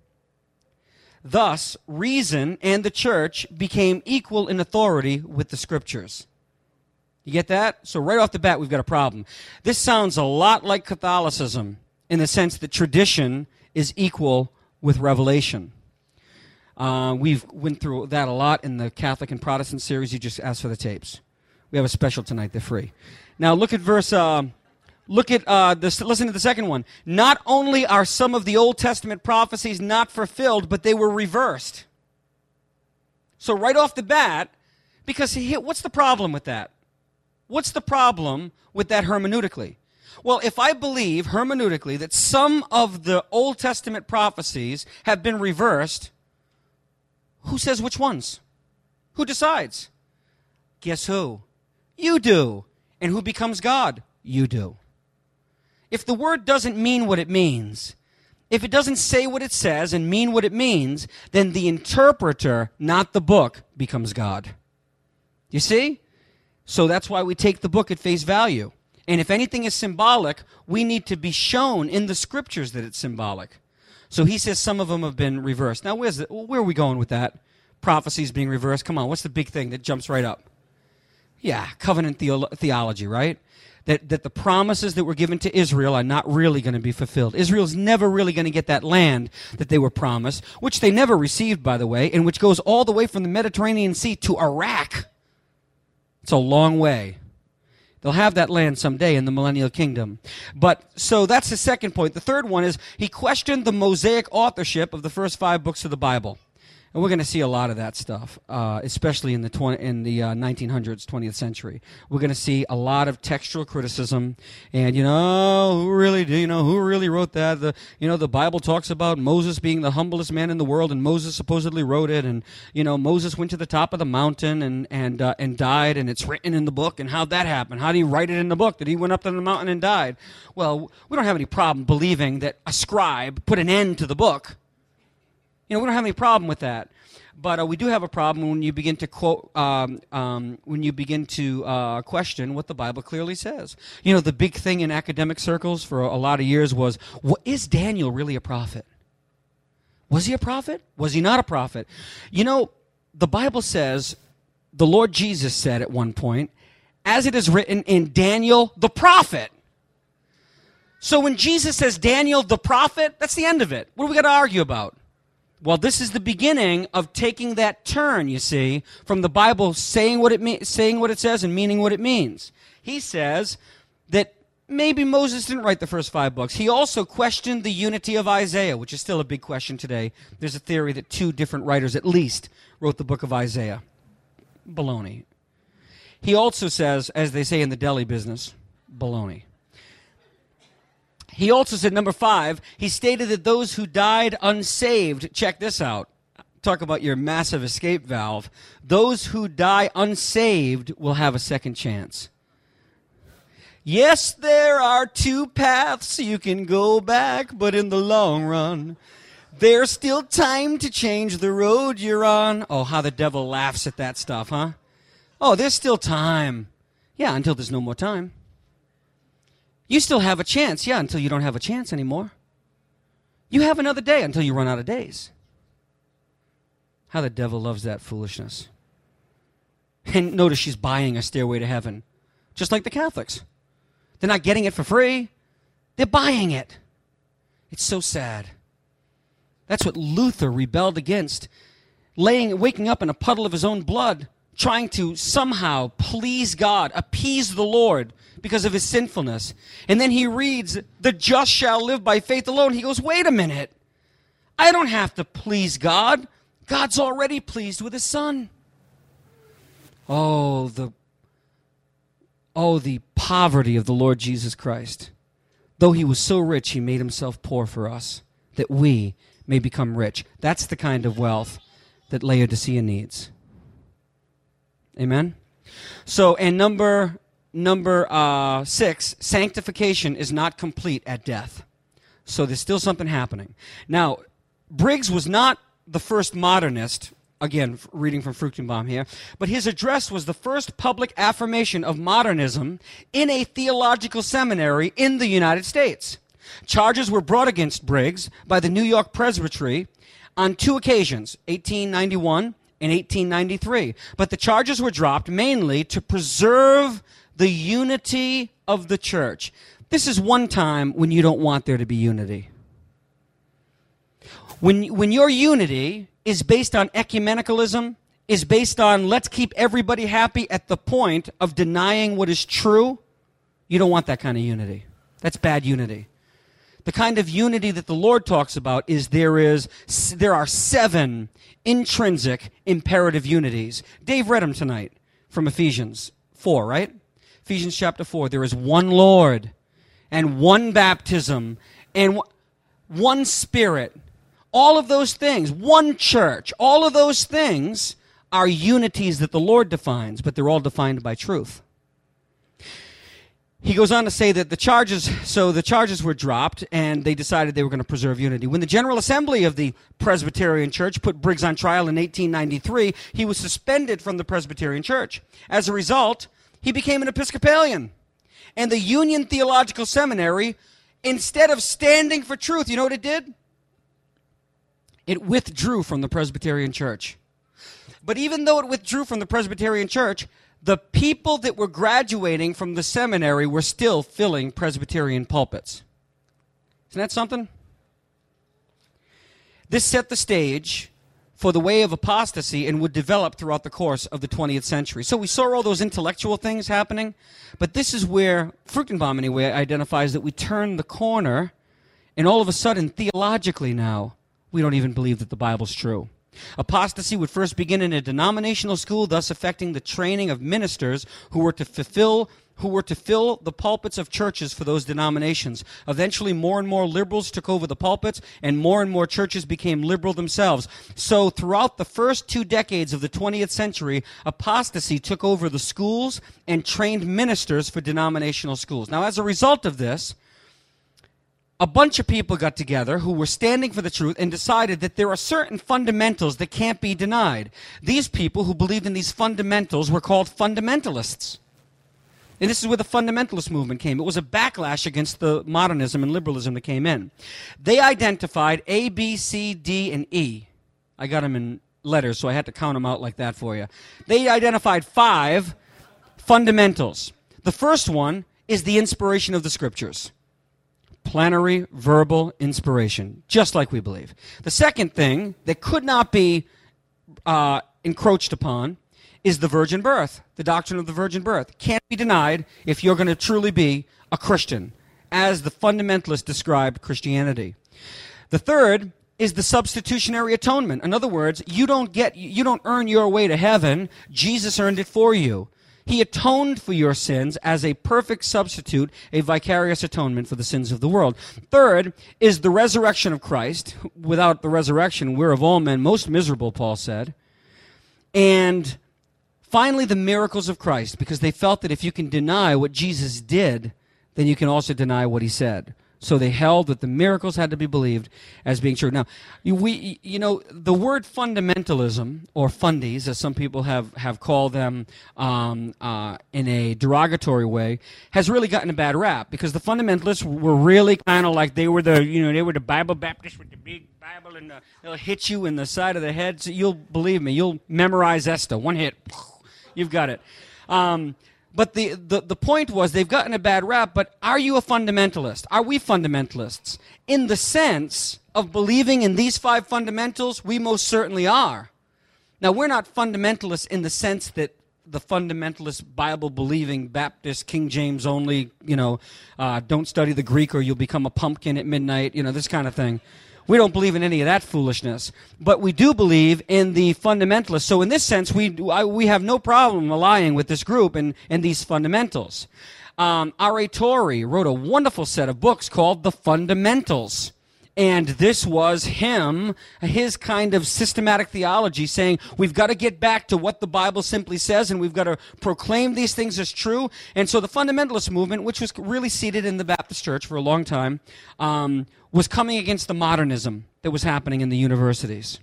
Thus, reason and the church became equal in authority with the scriptures. You get that? So right off the bat, we've got a problem. This sounds a lot like Catholicism in the sense that tradition is equal with revelation. Uh, we've went through that a lot in the Catholic and Protestant series. You just ask for the tapes. We have a special tonight. They're free. Now look at verse, uh, look at, uh, this, listen to the second one. Not only are some of the Old Testament prophecies not fulfilled, but they were reversed. So right off the bat, because he, what's the problem with that? What's the problem with that hermeneutically? Well, if I believe hermeneutically that some of the Old Testament prophecies have been reversed, who says which ones? Who decides? Guess who? You do. And who becomes God? You do. If the word doesn't mean what it means, if it doesn't say what it says and mean what it means, then the interpreter, not the book, becomes God. You see? So that's why we take the book at face value. And if anything is symbolic, we need to be shown in the scriptures that it's symbolic. So he says some of them have been reversed. Now, where's the, where are we going with that? Prophecies being reversed. Come on, what's the big thing that jumps right up? Yeah, covenant theo- theology, right? That, that the promises that were given to Israel are not really going to be fulfilled. Israel's never really going to get that land that they were promised, which they never received, by the way, and which goes all the way from the Mediterranean Sea to Iraq. It's a long way. They'll have that land someday in the millennial kingdom. But, so that's the second point. The third one is he questioned the Mosaic authorship of the first five books of the Bible. And we're going to see a lot of that stuff, uh, especially in the twenty, in the uh, nineteen hundreds, twentieth century. We're going to see a lot of textual criticism, and you know who really, you know who really wrote that? The you know the Bible talks about Moses being the humblest man in the world, and Moses supposedly wrote it, and you know Moses went to the top of the mountain and and uh, and died, and it's written in the book. And how'd that happen? How did he write it in the book? That he went up to the mountain and died? Well, we don't have any problem believing that a scribe put an end to the book. You know, we don't have any problem with that, but uh, we do have a problem when you begin to quote, um, um, when you begin to uh, question what the Bible clearly says. You know, the big thing in academic circles for a lot of years was, what, is Daniel really a prophet? Was he a prophet? Was he not a prophet? You know, the Bible says, the Lord Jesus said at one point, as it is written in Daniel the prophet. So when Jesus says Daniel the prophet, that's the end of it. What do we got to argue about? Well, this is the beginning of taking that turn, you see, from the Bible saying what it me- saying what it says and meaning what it means. He says that maybe Moses didn't write the first five books. He also questioned the unity of Isaiah, which is still a big question today. There's a theory that two different writers at least wrote the book of Isaiah. Baloney. He also says, as they say in the deli business, baloney. He also said, number five, he stated that those who died unsaved, check this out, talk about your massive escape valve, those who die unsaved will have a second chance. Yes, there are two paths you can go back, but in the long run, there's still time to change the road you're on. Oh, how the devil laughs at that stuff, huh? Oh, there's still time. Yeah, until there's no more time. You still have a chance, yeah, until you don't have a chance anymore. You have another day until you run out of days. How the devil loves that foolishness. And notice she's buying a stairway to heaven, just like the Catholics. They're not getting it for free. They're buying it. It's so sad. That's what Luther rebelled against, laying, waking up in a puddle of his own blood, trying to somehow please God, appease the Lord because of his sinfulness. And then he reads, the just shall live by faith alone. He goes, wait a minute. I don't have to please God. God's already pleased with his son. Oh, the, oh, the poverty of the Lord Jesus Christ. Though he was so rich, he made himself poor for us, that we may become rich. That's the kind of wealth that Laodicea needs. Amen? So, and number number uh, six, sanctification is not complete at death. So there's still something happening. Now, Briggs was not the first modernist, again, reading from Fruchtenbaum here, but his address was the first public affirmation of modernism in a theological seminary in the United States. Charges were brought against Briggs by the New York Presbytery on two occasions, eighteen ninety-one in eighteen ninety-three. But the charges were dropped mainly to preserve the unity of the church. This is one time when you don't want there to be unity. When, when your unity is based on ecumenicalism, is based on let's keep everybody happy at the point of denying what is true, you don't want that kind of unity. That's bad unity. The kind of unity that the Lord talks about is there is there are seven intrinsic imperative unities. Dave read them tonight from Ephesians four, right? Ephesians chapter four. There is one Lord and one baptism and one Spirit. All of those things, one church, all of those things are unities that the Lord defines, but they're all defined by truth. He goes on to say that the charges, so the charges were dropped, and they decided they were going to preserve unity. When the General Assembly of the Presbyterian Church put Briggs on trial in eighteen ninety-three, he was suspended from the Presbyterian Church. As a result, he became an Episcopalian. And the Union Theological Seminary, instead of standing for truth, you know what it did? It withdrew from the Presbyterian Church. But even though it withdrew from the Presbyterian Church, the people that were graduating from the seminary were still filling Presbyterian pulpits. Isn't that something? This set the stage for the way of apostasy and would develop throughout the course of the twentieth century. So we saw all those intellectual things happening, but this is where Fruchtenbaum, anyway, identifies that we turn the corner, and all of a sudden, theologically now, we don't even believe that the Bible's true. Apostasy would first begin in a denominational school, thus affecting the training of ministers who were to fulfill who were to fill the pulpits of churches for those denominations. Eventually, more and more liberals took over the pulpits, and more and more churches became liberal themselves. So throughout the first two decades of the twentieth century, apostasy took over the schools and trained ministers for denominational schools. Now, as a result of this, a bunch of people got together who were standing for the truth and decided that there are certain fundamentals that can't be denied. These people who believed in these fundamentals were called fundamentalists. And this is where the fundamentalist movement came. It was a backlash against the modernism and liberalism that came in. They identified A, B, C, D, and E. I got them in letters, so I had to count them out like that for you. They identified five fundamentals. The first one is the inspiration of the Scriptures. Plenary verbal inspiration, just like we believe. The second thing that could not be uh, encroached upon is the virgin birth, the doctrine of the virgin birth. Can't be denied if you're going to truly be a Christian, as the fundamentalists described Christianity. The third is the substitutionary atonement. In other words, you don't get, you don't earn your way to heaven. Jesus earned it for you. He atoned for your sins as a perfect substitute, a vicarious atonement for the sins of the world. Third is the resurrection of Christ. Without the resurrection, we're of all men most miserable, Paul said. And finally, the miracles of Christ, because they felt that if you can deny what Jesus did, then you can also deny what he said. So they held that the miracles had to be believed as being true. Now, you, we, you know, the word fundamentalism, or fundies, as some people have, have called them um, uh, in a derogatory way, has really gotten a bad rap, because the fundamentalists were really kind of like they were the, you know, they were the Bible Baptists with the big Bible, and the, they'll hit you in the side of the head. So you'll believe me, you'll memorize Esther, one hit, you've got it. Um, But the, the, the point was, they've gotten a bad rap, but are you a fundamentalist? Are we fundamentalists? In the sense of believing in these five fundamentals, we most certainly are. Now, we're not fundamentalists in the sense that the fundamentalist, Bible-believing, Baptist, King James only, you know, uh, don't study the Greek or you'll become a pumpkin at midnight, you know, this kind of thing. We don't believe in any of that foolishness, but we do believe in the fundamentalists. So in this sense, we I, we have no problem allying with this group and, and these fundamentals. Um, R A Torrey wrote a wonderful set of books called The Fundamentals. And this was him, his kind of systematic theology, saying we've got to get back to what the Bible simply says, and we've got to proclaim these things as true. And so the fundamentalist movement, which was really seated in the Baptist Church for a long time, um, was coming against the modernism that was happening in the universities.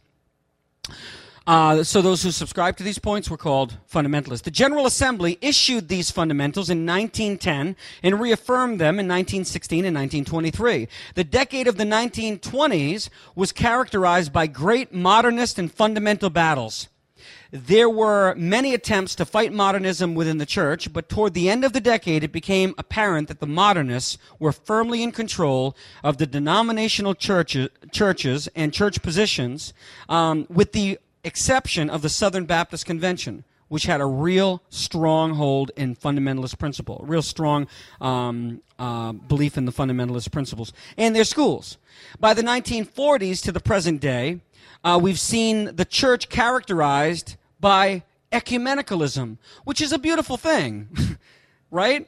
Uh, so those who subscribed to these points were called fundamentalists. The General Assembly issued these fundamentals in nineteen ten and reaffirmed them in nineteen sixteen and nineteen twenty-three. The decade of the nineteen twenties was characterized by great modernist and fundamental battles. There were many attempts to fight modernism within the church, but toward the end of the decade, it became apparent that the modernists were firmly in control of the denominational churches, churches and church positions, um, with the exception of the Southern Baptist Convention, which had a real strong hold in fundamentalist principle, a real strong um, uh, belief in the fundamentalist principles, and their schools. By the nineteen forties to the present day, uh, we've seen the church characterized by ecumenicalism, which is a beautiful thing, right?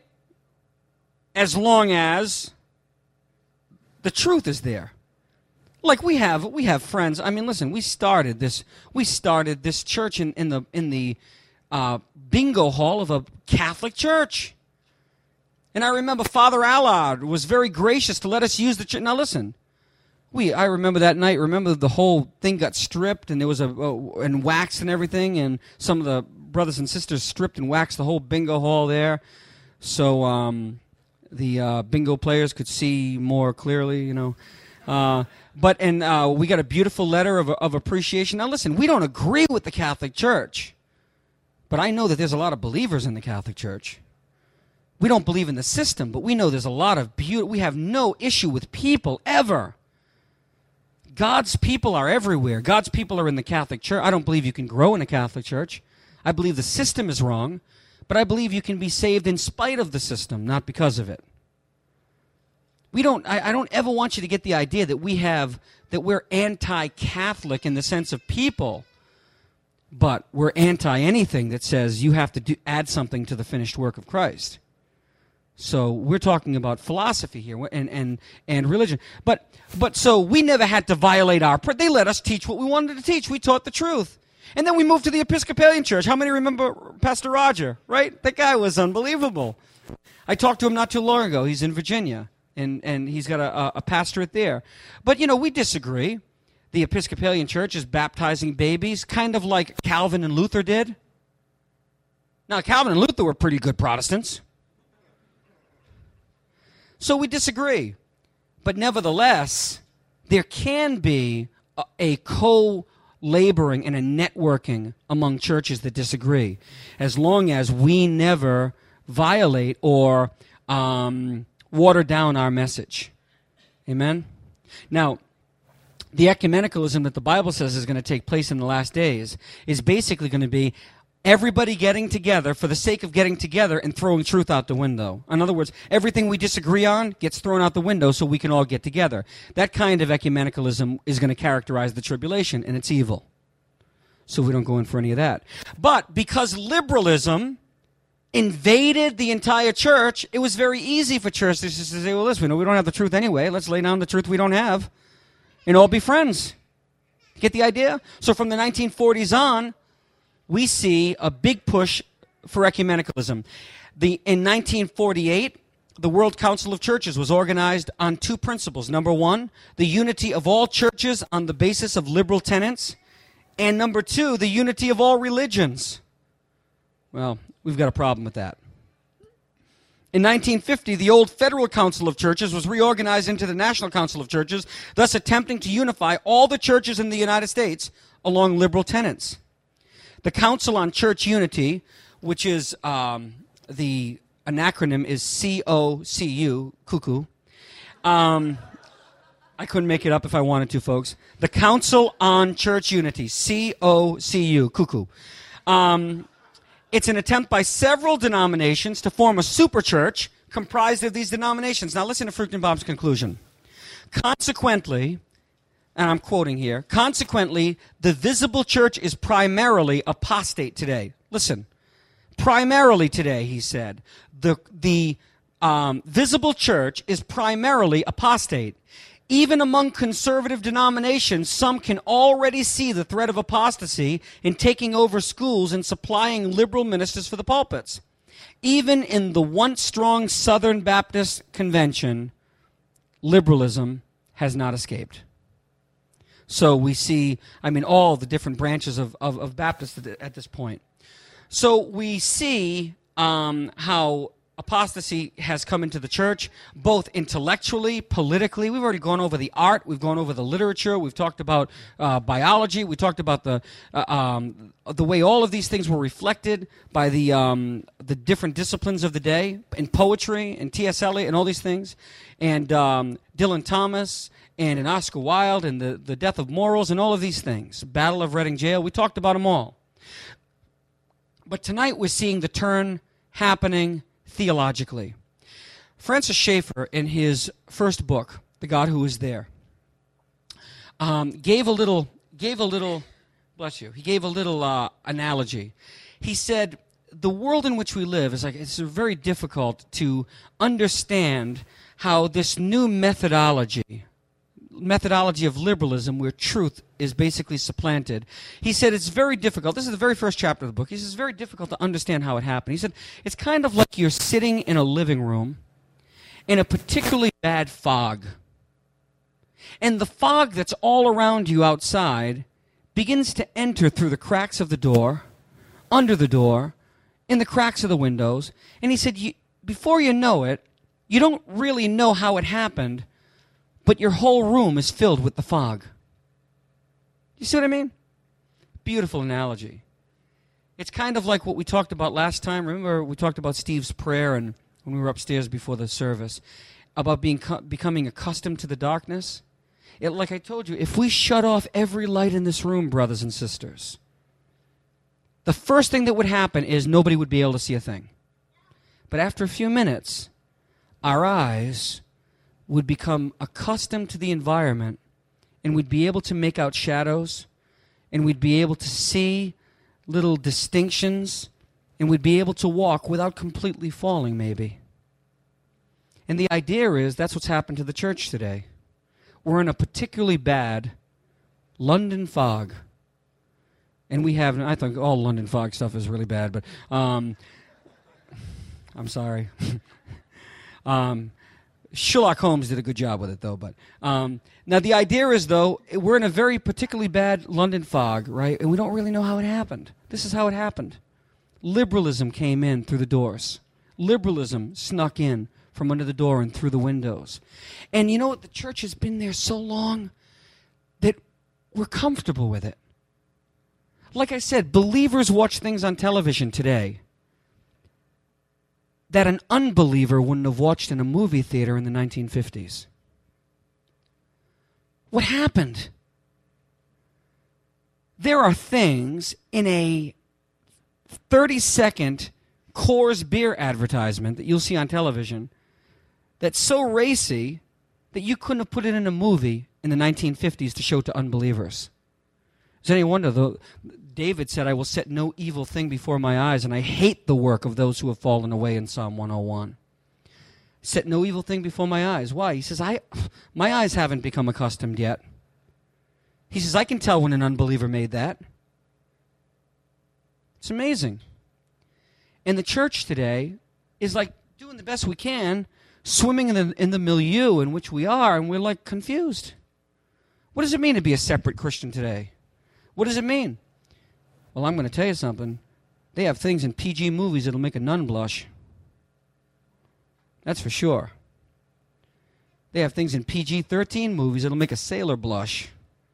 As long as the truth is there. Like we have, we have friends. I mean, listen, we started this. We started this church in, in the in the uh, bingo hall of a Catholic church, and I remember Father Allard was very gracious to let us use the church. Now, listen, we. I remember that night. Remember the whole thing got stripped, and there was a uh, and waxed and everything, and some of the brothers and sisters stripped and waxed the whole bingo hall there, so um, the uh, bingo players could see more clearly. You know. Uh, but and uh, we got a beautiful letter of, of appreciation. Now listen, we don't agree with the Catholic Church, but I know that there's a lot of believers in the Catholic Church. We don't believe in the system, but we know there's a lot of beauty. We have no issue with people ever. God's people are everywhere. God's people are in the Catholic Church. I don't believe you can grow in a Catholic Church. I believe the system is wrong, but I believe you can be saved in spite of the system, not because of it. We don't, I, I don't ever want you to get the idea that we have, that we're anti-Catholic in the sense of people, but we're anti-anything that says you have to do, add something to the finished work of Christ. So we're talking about philosophy here and, and, and religion. But, but so we never had to violate our, they let us teach what we wanted to teach. We taught the truth. And then we moved to the Episcopalian Church. How many remember Pastor Roger, right? That guy was unbelievable. I talked to him not too long ago. He's in Virginia, and, and he's got a, a pastorate there. But, you know, we disagree. The Episcopalian Church is baptizing babies, kind of like Calvin and Luther did. Now, Calvin and Luther were pretty good Protestants. So we disagree. But nevertheless, there can be a, a co-laboring and a networking among churches that disagree, as long as we never violate or um, water down our message. Amen? Now, the ecumenicalism that the Bible says is going to take place in the last days is basically going to be everybody getting together for the sake of getting together and throwing truth out the window. In other words, everything we disagree on gets thrown out the window so we can all get together. That kind of ecumenicalism is going to characterize the tribulation, and it's evil. So we don't go in for any of that. But because liberalism invaded the entire church, it was very easy for churches to say, well, listen, we don't have the truth anyway. Let's lay down the truth we don't have and all be friends. Get the idea? So from the nineteen forties on, we see a big push for ecumenicalism. The, in nineteen forty-eight, the World Council of Churches was organized on two principles. Number one, the unity of all churches on the basis of liberal tenets. And number two, the unity of all religions. Well, we've got a problem with that. In nineteen fifty, the old Federal Council of Churches was reorganized into the National Council of Churches, thus attempting to unify all the churches in the United States along liberal tenets. The Council on Church Unity, which is um, the an acronym is C O C U, cuckoo. Um, I couldn't make it up if I wanted to, folks. The Council on Church Unity, C O C U, cuckoo. Um, it's an attempt by several denominations to form a superchurch comprised of these denominations. Now listen to Fruchtenbaum's conclusion. Consequently, and I'm quoting here, consequently, the visible church is primarily apostate today. Listen, primarily today, he said, the, the um, visible church is primarily apostate. Even among conservative denominations, some can already see the threat of apostasy in taking over schools and supplying liberal ministers for the pulpits. Even in the once strong Southern Baptist Convention, liberalism has not escaped. So we see, I mean, all the different branches of, of, of Baptists at, at this point. So we see um, how apostasy has come into the church, both intellectually, politically. We've already gone over the art. We've gone over the literature. We've talked about uh, biology. We talked about the uh, um, the way all of these things were reflected by the um, the different disciplines of the day, in poetry, and T S Eliot, and all these things, and um, Dylan Thomas, and in Oscar Wilde, and the, the death of morals, and all of these things. Battle of Reading Jail. We talked about them all. But tonight we're seeing the turn happening theologically. Francis Schaeffer, in his first book, The God Who Is There, um, gave a little, gave a little, bless you, he gave a little uh, analogy. He said, the world in which we live is like, it's very difficult to understand how this new methodology, methodology of liberalism where truth is basically supplanted. He said it's very difficult. This is the very first chapter of the book. He says it's very difficult to understand how it happened. He said it's kind of like you're sitting in a living room in a particularly bad fog. And the fog that's all around you outside begins to enter through the cracks of the door, under the door, in the cracks of the windows. And he said, you, before you know it, you don't really know how it happened, but your whole room is filled with the fog. You see what I mean? Beautiful analogy. It's kind of like what we talked about last time. Remember, we talked about Steve's prayer and when we were upstairs before the service, about being becoming accustomed to the darkness. It, like I told you, if we shut off every light in this room, brothers and sisters, the first thing that would happen is nobody would be able to see a thing. But after a few minutes, our eyes would become accustomed to the environment, and we'd be able to make out shadows, and we'd be able to see little distinctions, and we'd be able to walk without completely falling, maybe. And the idea is that's what's happened to the church today. We're in a particularly bad London fog. And we have, I think all London fog stuff is really bad, but um, I'm sorry. um, Sherlock Holmes did a good job with it, though. But um, now the idea is, though, we're in a very particularly bad London fog, right? And we don't really know how it happened. This is how it happened. Liberalism came in through the doors. Liberalism snuck in from under the door and through the windows. And you know what? The church has been there so long that we're comfortable with it. Like I said, believers watch things on television today that an unbeliever wouldn't have watched in a movie theater in the nineteen fifties. What happened? There are things in a thirty-second Coors beer advertisement that you'll see on television that's so racy that you couldn't have put it in a movie in the nineteen fifties to show to unbelievers. Is any wonder, though, David said, I will set no evil thing before my eyes, and I hate the work of those who have fallen away in Psalm one oh one. Set no evil thing before my eyes. Why? He says, I, my eyes haven't become accustomed yet. He says, I can tell when an unbeliever made that. It's amazing. And the church today is like doing the best we can, swimming in the, in the milieu in which we are, and we're like confused. What does it mean to be a separate Christian today? What does it mean? Well, I'm going to tell you something. They have things in P G movies that'll make a nun blush. That's for sure. They have things in P G thirteen movies that'll make a sailor blush.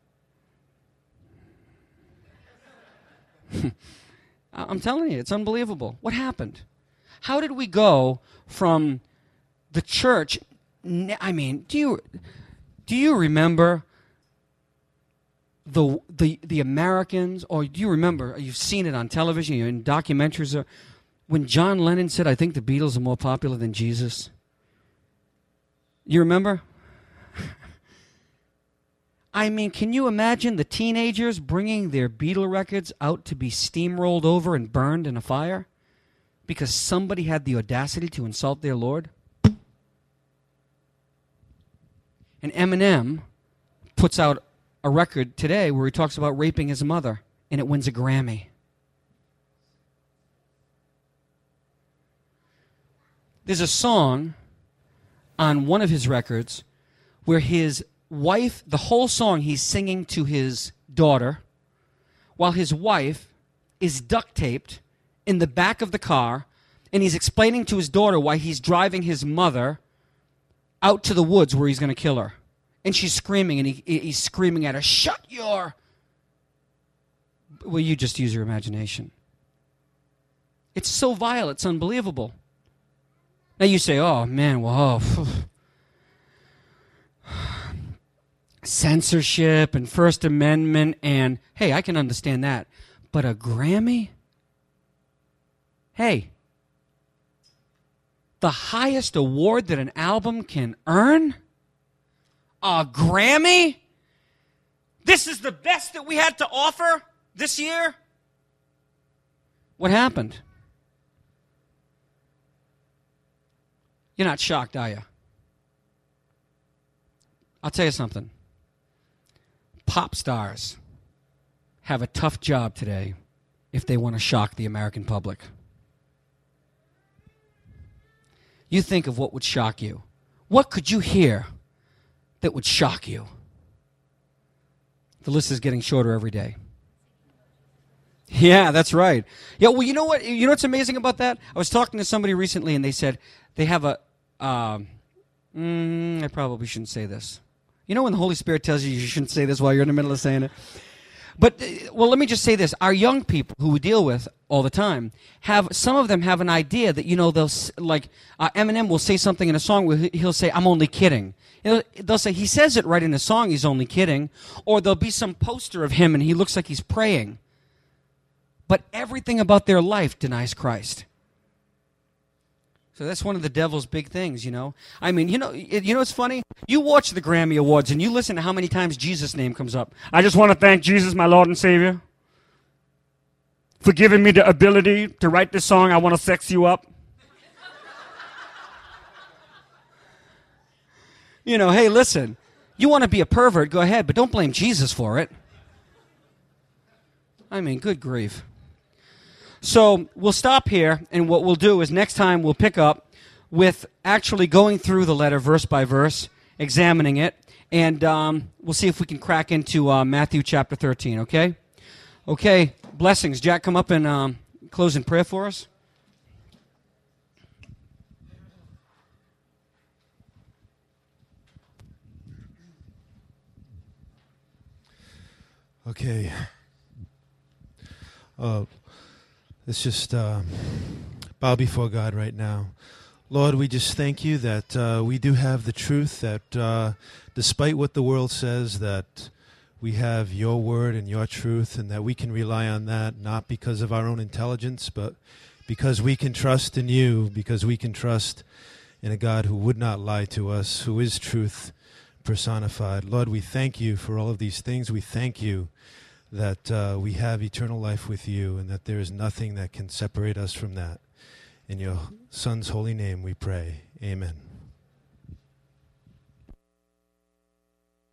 I'm telling you, it's unbelievable. What happened? How did we go from the church? I mean, do you do you remember the the the Americans, or do you remember? You've seen it on television, you're in documentaries. Or, when John Lennon said, "I think the Beatles are more popular than Jesus." You remember? I mean, can you imagine the teenagers bringing their Beatle records out to be steamrolled over and burned in a fire because somebody had the audacity to insult their Lord? And Eminem puts out a record today where he talks about raping his mother, and it wins a Grammy. There's a song on one of his records where his wife, the whole song he's singing to his daughter, while his wife is duct taped in the back of the car, and he's explaining to his daughter why he's driving his mother out to the woods where he's going to kill her. And she's screaming, and he, he's screaming at her, "Shut your..." Well, you just use your imagination. It's so vile, it's unbelievable. Now you say, oh, man, well, oh, censorship and First Amendment, and, hey, I can understand that. But a Grammy? Hey, the highest award that an album can earn? A Grammy? This is the best that we had to offer this year? What happened? You're not shocked, are you? I'll tell you something. Pop stars have a tough job today if they want to shock the American public. You think of what would shock you. What could you hear that would shock you? The list is getting shorter every day. Yeah, that's right. Yeah, well, you know what? You know what's amazing about that? I was talking to somebody recently, and they said they have a... Um, mm, I probably shouldn't say this. You know when the Holy Spirit tells you you shouldn't say this while you're in the middle of saying it? But, uh, well, let me just say this. Our young people who we deal with all the time, have some of them have an idea that, you know, they'll, s- like, uh, Eminem will say something in a song where he- he'll say, I'm only kidding. You know, they'll say, he says it right in the song, he's only kidding. Or there'll be some poster of him and he looks like he's praying. But everything about their life denies Christ. So that's one of the devil's big things, you know. I mean, you know, you know what's funny? You watch the Grammy Awards and you listen to how many times Jesus' name comes up. I just want to thank Jesus, my Lord and Savior, for giving me the ability to write this song, I Want to Sex You Up. You know, hey, listen, you want to be a pervert, go ahead, but don't blame Jesus for it. I mean, good grief. So we'll stop here, and what we'll do is next time we'll pick up with actually going through the letter verse by verse, examining it, and um, we'll see if we can crack into uh, Matthew chapter thirteen, okay? Okay, blessings. Jack, come up and um, close in prayer for us. Okay. Uh, let's just uh, bow before God right now. Lord, we just thank you that uh, we do have the truth, that uh, despite what the world says, that we have your word and your truth, and that we can rely on that, not because of our own intelligence, but because we can trust in you, because we can trust in a God who would not lie to us, who is truth personified. Lord, we thank you for all of these things. We thank you that uh, we have eternal life with you, and that there is nothing that can separate us from that. In your Son's holy name we pray. Amen.